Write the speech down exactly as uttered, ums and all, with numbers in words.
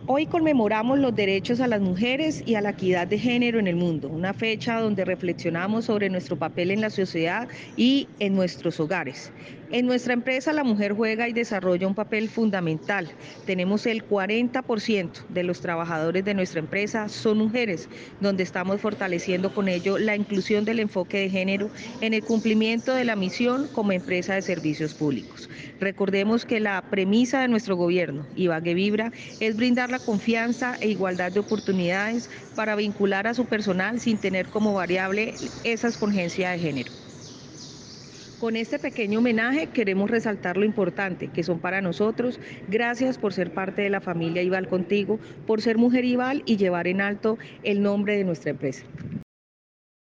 Hoy conmemoramos los derechos a las mujeres y a la equidad de género en el mundo, una fecha donde reflexionamos sobre nuestro papel en la sociedad y en nuestros hogares. En nuestra empresa la mujer juega y desarrolla un papel fundamental. Tenemos el cuarenta por ciento de los trabajadores de nuestra empresa son mujeres, donde estamos fortaleciendo con ello la inclusión del enfoque de género en el cumplimiento de la misión como empresa de servicios públicos. Recordemos que la premisa de nuestro gobierno, Ibagué Vibra, es brindar la confianza e igualdad de oportunidades para vincular a su personal sin tener como variable esa escogencia de género. Con este pequeño homenaje queremos resaltar lo importante que son para nosotros. Gracias por ser parte de la familia Ival Contigo, por ser mujer Ival y llevar en alto el nombre de nuestra empresa.